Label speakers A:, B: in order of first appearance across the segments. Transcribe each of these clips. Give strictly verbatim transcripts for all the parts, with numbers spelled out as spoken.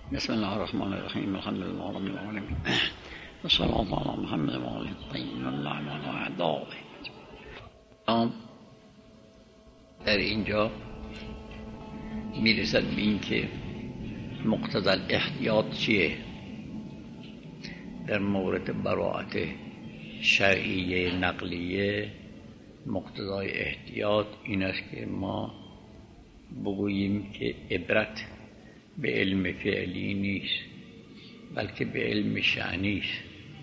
A: بسم الله الرحمن الرحیم. الحمد لله رب العالمین. والصلاة علی محمد و آله الطیبین الطاهرین و اعدائه. در اینجا میرسد به این که مقتضی الاحتیاط چیه؟ در مورد براءت شرعیه نقلیه مقتضای احتیاط این است که ما بگوییم که عبرت به علم فعلی نیست بلکه به علم شأنی است.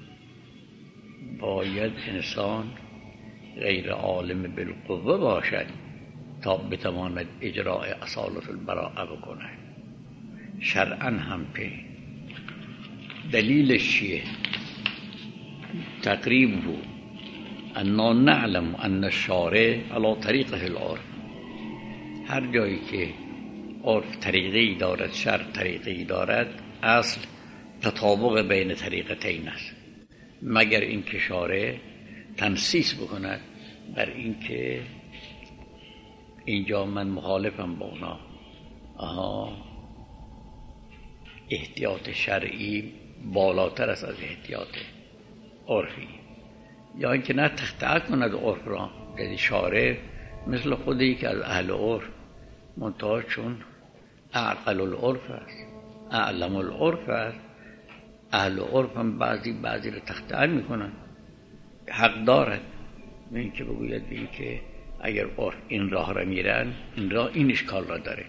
A: باید انسان غیر عالم بالقوه باشد تا بتواند اجراء اصالت البراءه بکنه. شرعا هم پی دلیلش چیه؟ تقریبه انا نعلم ان الشارع على طریقه العرف. هر جایی که عرف طریقی دارد، شرع طریقی دارد، اصل تطابق بین طریقتین است، مگر اینکه شارع تنصیص بکند بر اینکه اینجا من مخالفم با اونا، آها احتیاط شرعی بالاتر است از احتیاط عرفی، یا اینکه نه تخطئه کند عرف را. یعنی شارع مثل خودی که از اهل عرف، منتها چون اعقل العرف است، اعلم العرف است، اهل عرف هم بعضی بعضی را تخطئه میکنن. حق دارد این که بگوید به این که اگر عرف این راه را میرن، این راه این اشکال را داره.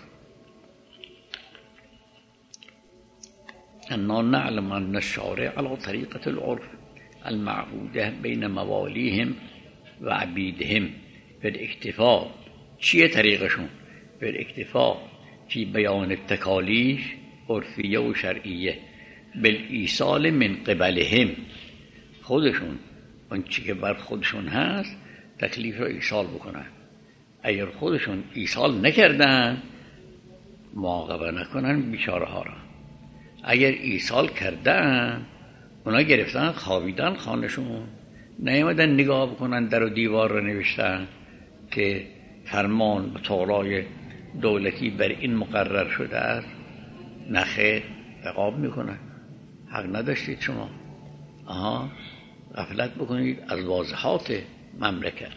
A: انا نعلم ان الشارع على طریقة العرف المعهوده بین موالیهم و عبیدهم بالاکتفاء. چیه طریقشون؟ بالاکتفاء فی بیان التکالیف عرفیه و شرعیه بالایصال من قبلهم. خودشون اون چی که بر خودشون هست تکلیف رو ایصال بکنن. اگر خودشون ایصال نکردن معاقبه نکنن بیچاره ها را. اگر ایصال کردن اونا گرفتن خوابیدن خانشون، نیامدن نگاه بکنن در و دیوار رو نوشتن که فرمان و طغرای دولتی بر این مقرر شده است، نخیر عقاب میکنن. حق نداشتید شما، آها غفلت بکنید از واضحات مملکت.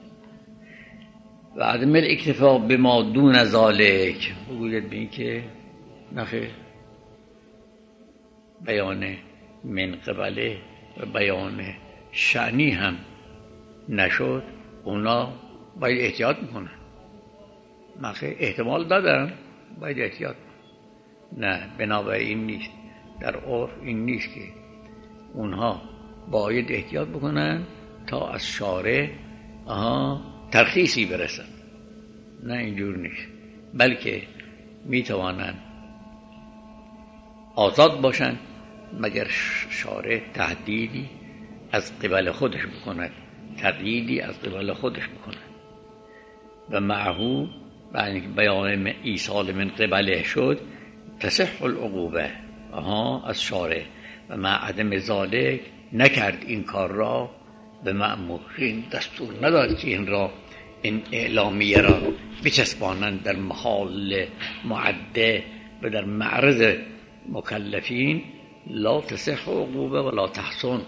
A: و عدم الاکتفاء بما دون ذالک، بگوید به این که نخیر بیان من قبله و بیان شأنی هم نشد، اونا باید احتیاط میکنن. نخیر احتمال دادن باید احتیاط کنن. نه، بنابراین نیست، در عرف این نیست که اونها باید احتیاط بکنن تا از شارع آها ترخیصی برسن. نه اینجور نیست، بلکه میتوانن آزاد باشن مگر شارع تهدیدی از قبل خودش بکند، تقییدی از قبل خودش بکند. و معهو بعد بیان ایصال من قبله شد تصح العقوبه آها از شارع. و مع عدم ذالک نکرد این کار را به مأمور، این دستور نداد که این را این اعلامیه را بچسبانند در محال معده و در معرض مکلفین. لا تصح عقوبه ولا تحسن.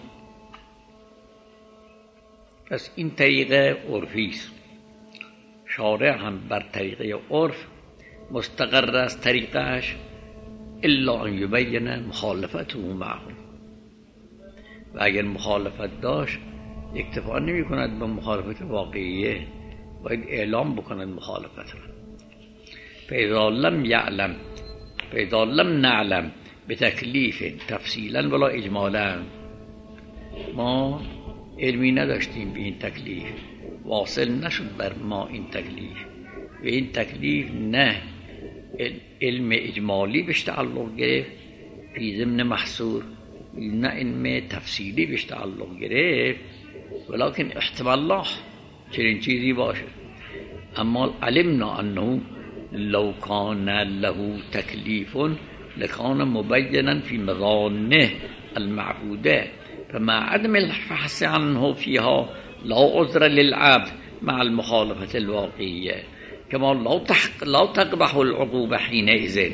A: پس این طریقه عرفی است. شارع هم بر طریقه عرف مستقر است طریقش، الا ان یبین مخالفته معهم. و اگر مخالفت داشت اکتفا نمی کند به مخالفت واقعیه، باید اعلام بکند مخالفت را. فاذا لم یعلم فاذا لم نعلم بتکلیف تفصیلا ولا اجمالا، ما علمی نداشتیم به این تکلیف، واصل نشد بر ما این تکلیف، و این تکلیف نه علم اجمالی بهش تعلق گرفت فی ضمن محصور، نه علم تفصیلی بهش تعلق گرفت، ولکن احتمال الله چنین چیزی باشه. اما علمنا انه لو کان له تکلیف لکان مبینا فی مظانه المعبوده، فمع عدم الفحص عنه فيها لا عذر للعبد مع المخالفة الواقعية، كما لا تقبح العقوبة حينئذ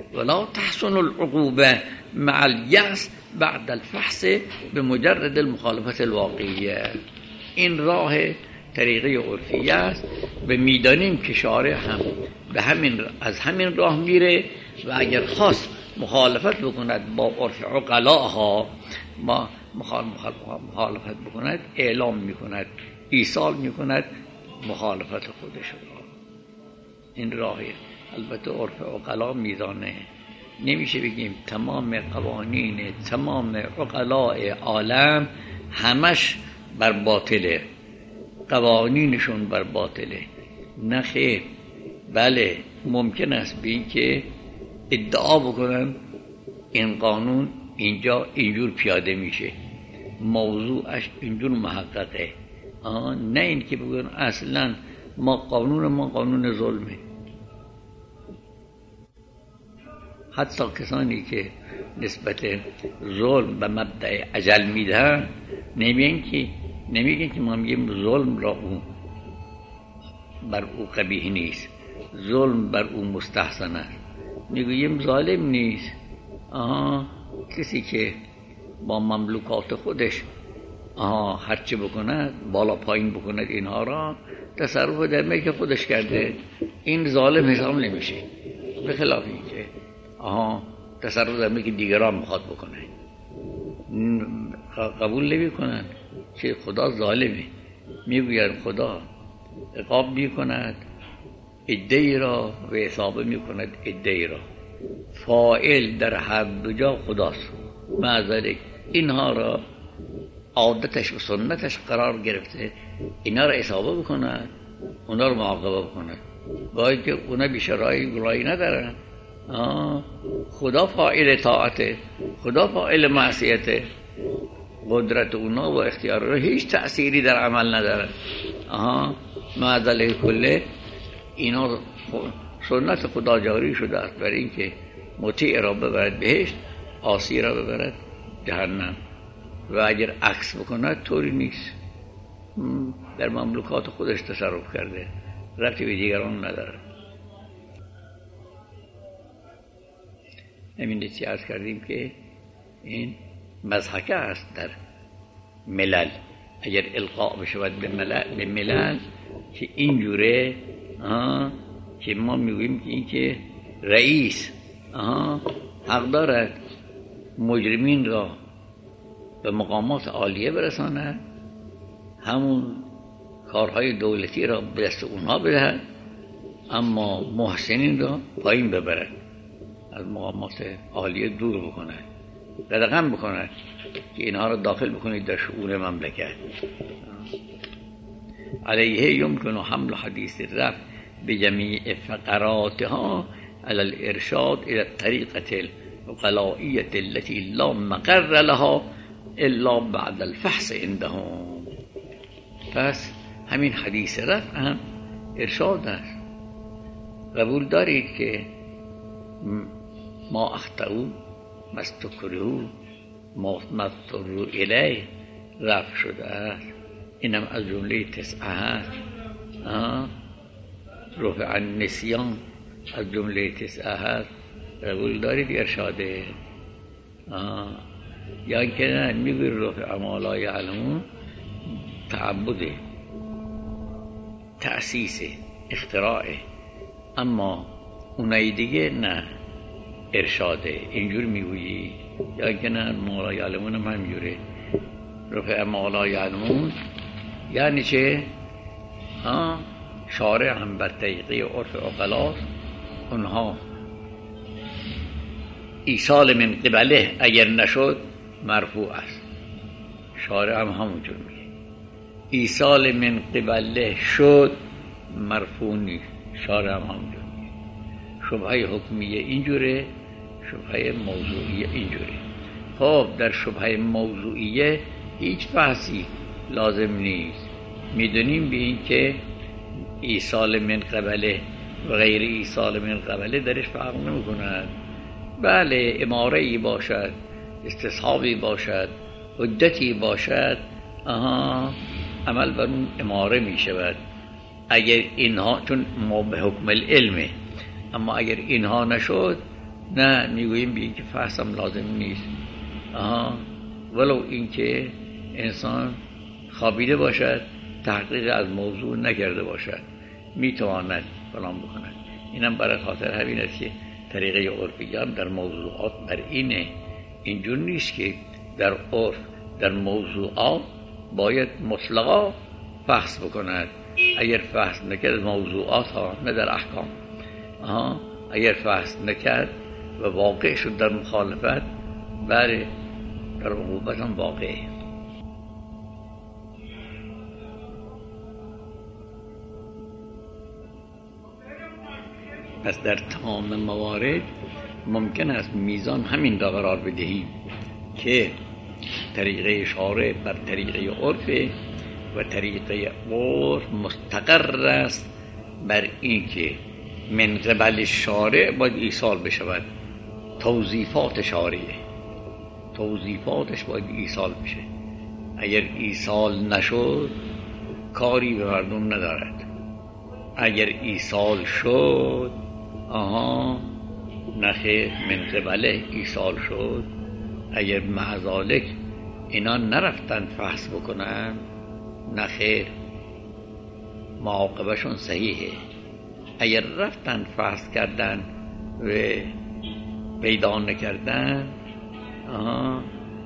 A: ولا تحسن العقوبة مع اليأس بعد الفحص بمجرد المخالفت الواقعیه. این راه طریقه عرفی است و میدانیم که شارع هم به همین از همین راه میره و اگر خواست مخالفت بکند با عرف عقلاها ما مخالفت بکند اعلام میکند، ایصال میکند مخالفت خودش را. این راهه. البته عرف عقلا میزانه، نمیشه بگیم تمام قوانین تمام عقلاء عالم همش بر باطله، قوانینشون بر باطله. نه خیر، بله ممکن است به این که ادعا بکنن این قانون اینجا اینجور پیاده میشه، موضوعش اینجور محققه. آه نه این که بگن اصلا ما قانون ما قانون ظلمه. حتی کسانی که نسبت ظلم به مبدأ اجل میدن نمیگن که نمیگن که ما میگیم ظلم را او بر او قبیح نیست، ظلم بر او مستحسن است. میگوییم ظالم نیست. آها کسی که با مملوکات خودش آها هرچی بکند بالا پایین بکند اینها را تصرف در ملک خودش کرده، این ظالم حساب نمیشه. به خلاف اینکه آها تصرف در ملک دیگران میخواد بکنه قبول نمی کنن که خدا ظالمه. میگوید خدا عقاب میکند عده‌ای را و حساب میکند عده‌ای را. فاعل در هر دو جا خداست. معذرت اینها را عادتش و سنتش قرار گرفته اینا را حساب بکند، اونا را معاقبه بکند، باید که اونا بیشه رای رای ندارن. آه. خدا فاعل طاعته، خدا فاعل معصیته، قدرت اونا و اختیار را هیچ تأثیری در عمل نداره. آها معذله کله اینا سنت خدا جاری شده است برای اینکه مطیع را ببرد بهشت، عاصی را ببرد جهنم. و اگر عکس بکند طوری نیست، در مملوکات خودش تصرف کرده، ربطی به دیگران نداره. همین چیزی عرض کردیم که این مضحکه است در ملل. اگر القاء بشود به ملل, به ملل که اینجوره که ما میگوییم که این که رئیس آها حق دارد مجرمین را به مقامات عالیه برساند، همون کارهای دولتی را به دست اونها بدهد، اما محسنین را پایین ببرد، از مقامات عالیه دور بکند، قدغن بکند که اینها را داخل بکنید در شؤون مملکت. علیه یمکن حمل حدیث الرفع بجمیع فقراتها على الارشاد الى الطریقة العقلائیة التي لا مقر لها الا بعد الفحص عندهم. پس همین حدیث رفع هم ارشاد است. قبول دارید که ما اخطئوا ما استکرهوا ما اضطروا الیه رفع شده است. اینم از جمله تسعه هست. رفع النسیان از جمله تسعه هست. قبول دارید ارشاده؟ یا اینکه نه میگوی رفع ما لا یعلمون تعبده، تأسیسه، اختراعه، اما اونای دیگه نه ارشاده. اینجور میگویی؟ یا اینکه نه ما لا یعلمون هم همینجوره. رفع ما لا یعلمون یعنی چه؟ ها شارع هم بر طریقه عرف عقلاست، اونها ایصال من قبله اگر نشد مرفوع است. شارع هم همونجور میگه ایصال من قبله شد مرفوع نیست. شارع هم همونجور میگه شبهه حکمیه اینجوره، شبهه موضوعیه اینجوره. خب در شبهه موضوعیه هیچ بحثی لازم نیست. میدونیم به این که ایصال من قبله و غیر ایصال من قبله درش فرق نمی کند. بله اماره‌ای باشد، استصحابی باشد، حجتی باشد، آها عمل بر اون اماره می شود اگر اینها، چون ما به حکم العلمه، اما اگر اینها نشد نه میگوییم به این که فحص هم لازم نیست. آها ولو اینکه انسان خوابیده باشد، تحقیق از موضوع نکرده باشد، میتواند فلان بکند. اینم برای خاطر همین است که طریقه عرفیان در موضوعات بر اینه. اینجور نیست که در عرف در موضوعات باید مطلقا فحص بکند. اگر فحص نکرد موضوعات ها، نه در احکام، آها اگر فحص نکرد و واقع شد در مخالفت، بله در عقوبت هم واقعه. پس در تمام موارد ممکن است میزان همین را قرار بدهیم که طریقه شارع بر طریقه عرف و طریقه عرف مستقر است بر این که من قبل شارع باید ایصال بشود. توظیفات شارعه، توظیفاتش باید ایصال بشه. اگر ایصال نشد کاری به مردم ندارد. اگر ایصال شد، آها نخیر من قبله ایصال شد. اگر معذالک اینا نرفتن فحص بکنن، نخیر معاقبشون صحیحه. اگر رفتن فحص کردن و پیدا نکردن، آها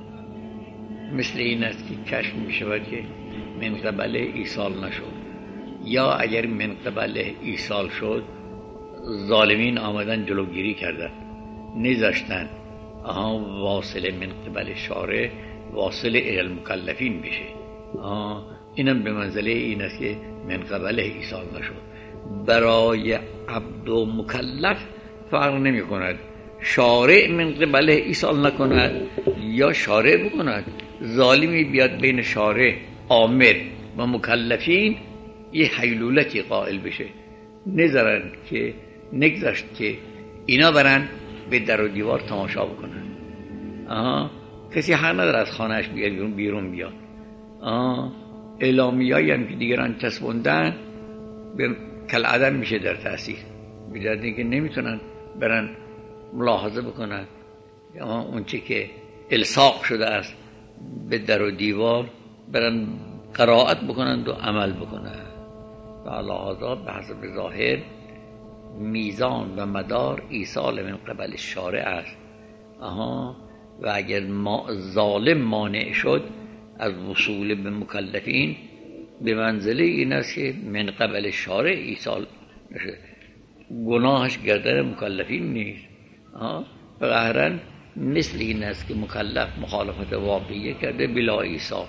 A: مثل این است که کشف می شود که من قبله ایصال نشد. یا اگر من قبله ایصال شد، ظالمین آمدن جلوگیری کردن، نذاشتن آها واصل من قبل شارع واصل الی المکلفین بشه. آها اینم به منزله این است که من قبله ایصال نشد. برای عبد و مکلف فرق نمی کند شارع من قبله ایصال نکند یا شارع بکند. ظالمی بیاد بین شارع آمر و مکلفین یه حیلولتی قائل بشه، نذارن که نگذاشت که اینا برن به در و دیوار تماشا بکنن. آها کسی حق نداره از خانهش بیاد بیرون بیرون بیاد. آها اعلامیه‌ای هم که دیگران چسبوندن به کالعدم میشه در تأثیر، به جهت اینکه نمیتونن برن ملاحظه بکنن یا اون چی که الصاق شده است به در و دیوار برن قرائت بکنند و عمل بکنند. و لحاظا به حسب ظاهر میزان و مدار ایصال من قبل شارع است. آها و اگر ما ظالم مانع شد از وصول به مکلفین، به منزله این است که من قبل شارع ایصال نشد، گناهش گردن مکلفین نیست. آها و قهرن مثل این است که مکلف مخالفت واقعیه کرده بلا ایصال.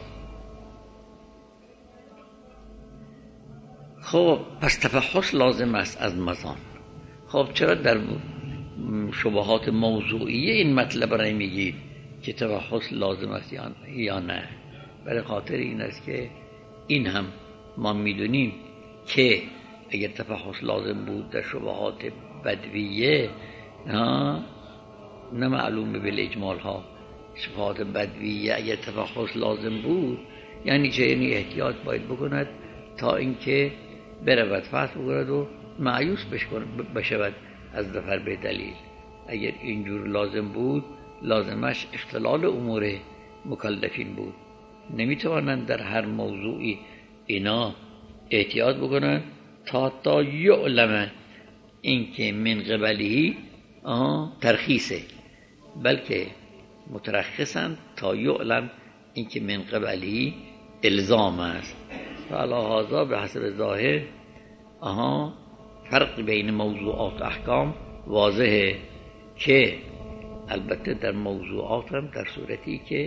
A: خب پس تفحص لازم است از مزان. خب چرا در شبهات موضوعیه این مطلب را میگید که تفحص لازم است یا نه؟ برای خاطر این است که این هم ما میدونیم که اگر تفحص لازم بود در شبهات بدویه، نه معلومه بالاجمال ها، شبهات بدویه اگر تفحص لازم بود یعنی چه؟ یعنی احتیاط باید بکند تا اینکه برود فحص بکند و مایوس بشود از ظفر به دلیل. اگر اینجور لازم بود، لازمش اختلال امور مکلفین بود. نمیتوانند در هر موضوعی اینا احتیاط بکنن تا تا یعلم اینکه من قبلی ترخیصه، بلکه مترخصن تا یعلم اینکه من قبلی الزام است. فعلا هذا به حسب ظاهر آها فرق بین موضوعات و احکام واضحه که البته در موضوعات هم در صورتی که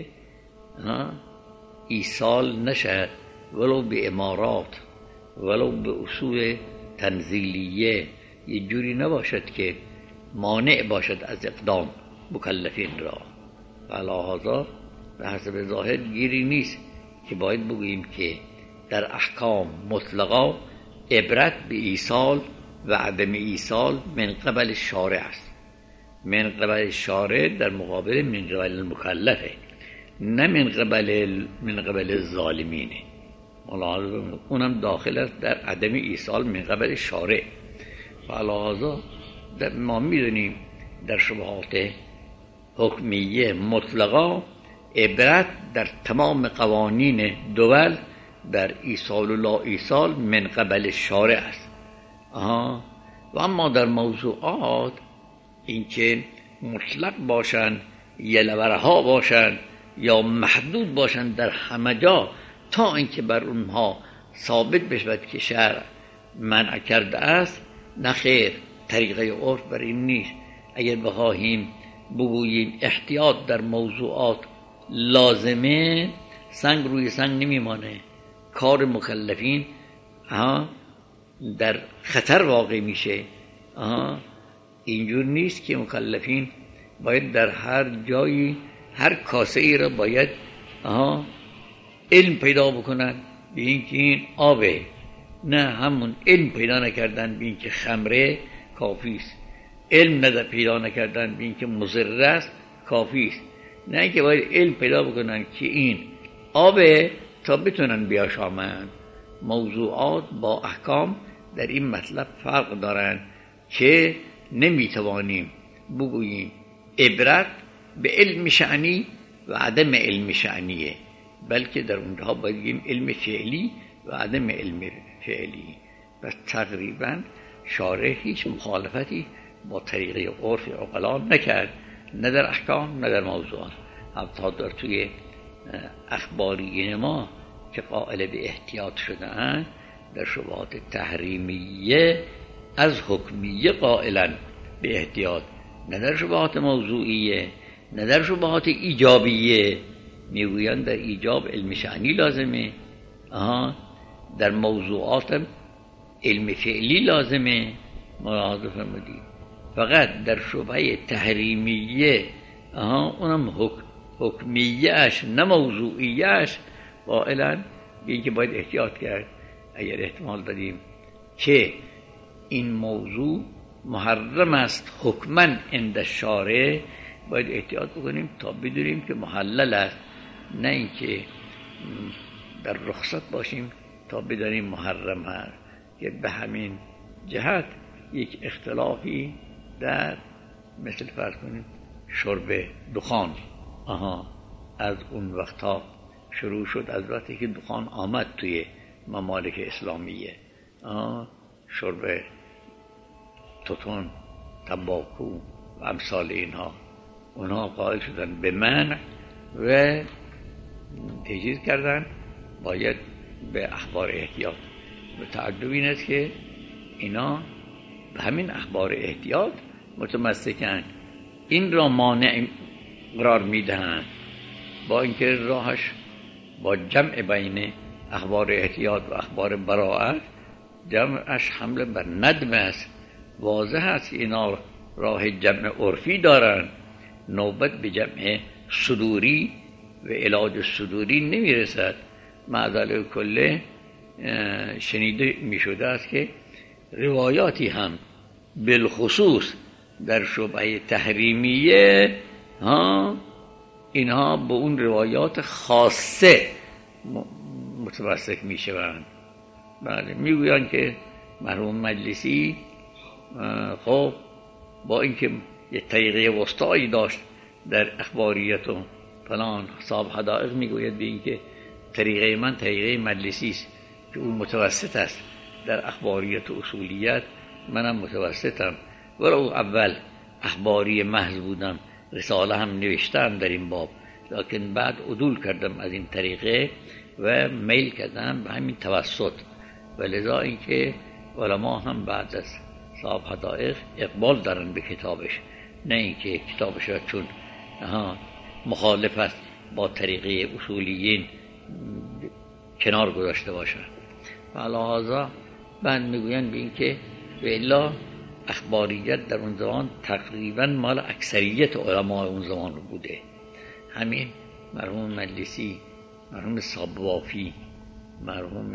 A: ایصال نشد ولو به امارات ولو به اصول تنزیلیه، یه جوری نباشد که مانع باشد از اقدام مکلفین را. فعلا هذا به حسب ظاهر گیری نیست که باید بگوییم که در احکام مطلقا عبرت به ایصال و عدم ایصال من قبل شارع است. من قبل شارع در مقابل من قبل المکلفه، نه من قبل من قبل الظالمینه. اونم داخل است در عدم ایصال من قبل شارع. فعلا ما میدونیم در شبهات حکمیه مطلقا عبرت در تمام قوانین دول در ایصال و لا ایصال من قبل شارع است. آها. و اما در موضوعات اینکه مطلق باشن، یلورها باشن یا محدود باشن در همه جا تا اینکه بر اونها ثابت بشود که شرع منع کرده است، نه خیر. طریقه عرف بر این نیست. اگر بخواهیم بگوییم احتیاط در موضوعات لازمه، سنگ روی سنگ نمیمانه. کار مکلفین در خطر واقع میشه. اینجور نیست که مکلفین باید در هر جایی هر کاسه ای را باید علم پیدا بکنن به این که این آبه. نه، همون علم پیدا نکردن به این که خمره کافیست، علم نده پیدا نکردن به این که مضر است کافیست. نه اینکه باید علم پیدا بکنن که این آبه تا بتونن بیاشامن. موضوعات با احکام در این مطلب فرق دارن که نمیتوانیم بگوییم عبرت به علم شأنی و عدم علم شأنیه، بلکه در اونجا باید بگیم علم فعلی و عدم علم فعلی. و تقریبا شارع هیچ مخالفتی با طریقه عرف عقلا نکرد، نه در احکام نه در موضوعات. حتی در توی اخباریین ما که قائل به احتیاط شدن در شبهات تحریمیه از حکمیه قائلن به احتیاط، نه در شبهات موضوعیه نه در شبهات ایجابیه. میگویند در ایجاب علم شأنی لازمه، آها در موضوعات علم فعلی لازمه. ملاحظه فرمودید. فقط در شبهه تحریمیه آها اونم حکم حکمیهش نه موضوعیهش قائلن به اینکه باید احتیاط کرد. اگر احتمال دادیم که این موضوع محرم است حکماً عند الشارع، باید احتیاط بکنیم تا بدونیم که محلل است، نه اینکه در رخصت باشیم تا بدانیم محرم است. که به همین جهت یک اختلافی در مثل فرض کنیم شرب دخان آها از اون وقتا شروع شد، از وقتی که دخان آمد توی ممالک اسلامیه. آها شرب توتون، تنباکو و امثال اینها، اونها قائل شدن به منع و تجویز کردن باید به اخبار احتیاط. به تعجب این است که اینا به همین اخبار احتیاط متمسکن، این را مانع قرار میدهند، با اینکه راهش با جمع بین اخبار احتیاط و اخبار براءت جمعش حمله بر ندم است. واضح است که اینا راه جمع عرفی دارن، نوبت به جمع صدوری و علاج صدوری نمیرسد. معذل کله شنیده می شده است که روایاتی هم بالخصوص در شبهه تحریمیه ها اینها به اون روایات خاصه متمسک می شوند. بله، می گویند که مرحوم مجلسی خب با اینکه یه طریقه وسطایی داشت در اخباریت و فلان، صاحب حدائق می گوید به اینکه طریقه من طریقه مجلسی است که اون متوسط است در اخباریت و اصولیت، منم متوسطم. ولو اول اخباری محض بودم، رساله هم نوشتم در این باب، لکن بعد عدول کردم از این طریقه و میل کردم به همین توسط. و لذا اینکه علما هم بعد از صاحب حدائق اقبال دارن به کتابش، نه اینکه کتابش را چون مخالف است با طریقه اصولیین کنار گذاشته باشن. و لحاظا بعد میگوین به این که الا اخباریت در اون زمان تقریبا مال اکثریت علماء اون زمان بوده. همین مرحوم مجلسی، مرحوم صابوافی، مرحوم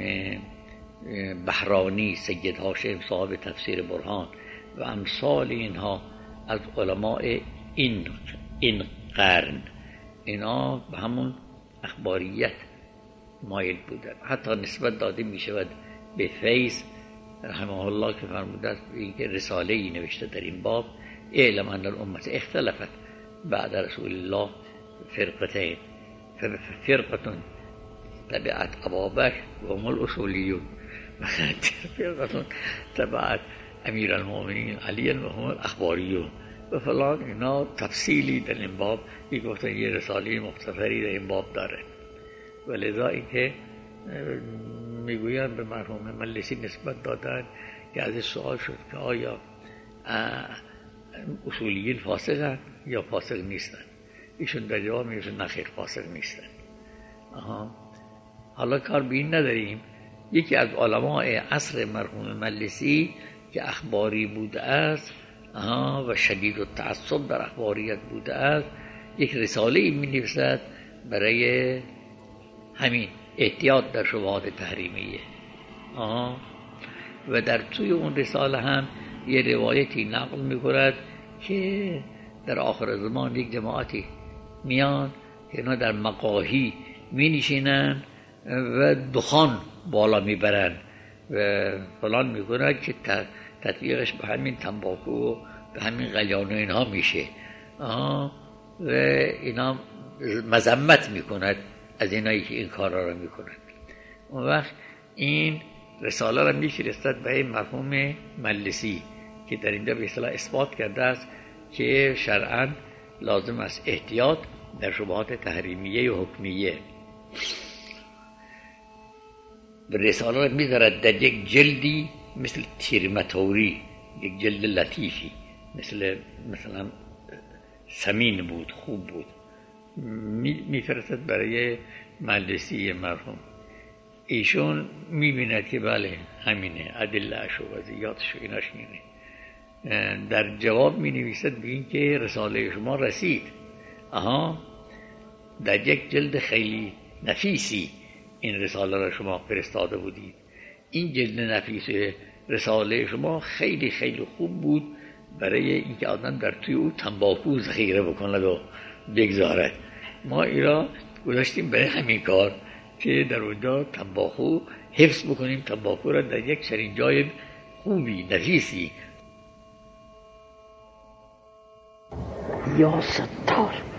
A: بحرانی، سید هاشم صاحب تفسیر برهان و امثال اینها از علماء این این قرن، اینا به همون اخباریت مایل بودن. حتی نسبت داده می شود به فیض رحمه الله که فرموده است اینکه رساله ای نوشته در این باب اعلم ان الامه اختلفت بعد رسول الله فرقتين، فرقه تبعت ابا بکر وهم الاصولیون، فرقه تبعت امیر المؤمنین علی وهم الاخباریون و فلان. اینا تفصیلی در این باب گفتن، یه رساله مختصری در این باب داره. و لذا اینکه میگویند به مرحوم مجلسی نسبت دادن که از سوال شد که آیا اصولیین فاسقن یا فاسق نیستن؟ ایشون در جواب میگوید نه خیر، فاسق نیستن. آها. حالا کار به این نداریم، یکی از علماء عصر مرحوم مجلسی که اخباری بوده است آها و شدید و تعصب در اخباریت بوده است، یک رساله می نویسد برای همین احتیاط در شبهات تحریمیه. آها. و در توی اون رساله هم یه روایتی نقل می‌کند که در آخر زمان یک جماعتی میان که اینا در مقاهی می نشینن و دخان بالا میبرن و فلان میکنن که تطبیقش به همین تنباکو و به همین قلیان و اینها میشه. آه. و اینا مذمت میکند از اینایی که این کارا رو میکنند. اون وقت این رساله را میفرستد به مرحوم مجلسی که در اینجا به اصطلاح اثبات کرده است که شرعاً لازم است احتیاط در شبهات تحریمیه و حکمیه. رساله را میذارد در یک جلدی مثل تیرمتوری، یک جلد لطیفی، مثل مثلا سمین بود، خوب بود، میفرستد برای مجلسی مرحوم. ایشون میبیند که بله همینه، ادله‌اش و وضعیاتش و ایناش اینه. در جواب می نویسد به این که رساله شما رسید، آها در یک جلد خیلی نفیسی این رساله را شما فرستاده بودید. این جلد نفیس رساله شما خیلی خیلی خوب بود برای اینکه آدم در توی او تنباکو ذخیره بکند و بگذارد. ما ایران گذاشتیم برای همین کار که در اونجا تنباکو حفظ بکنیم، تنباکو را در یک چنین جای خوبی نفیسی. یا ستار